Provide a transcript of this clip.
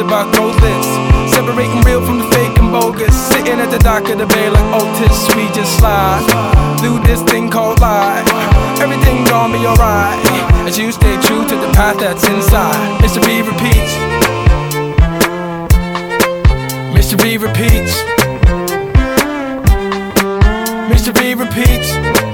about clothes. Separating real from the fake and bogus. Sitting at the dock of the bay like Otis. We just slide through this thing called life. Everything gon' be alright as you stay true to the path that's inside. Mystery repeats. Mystery repeats. Mystery repeats.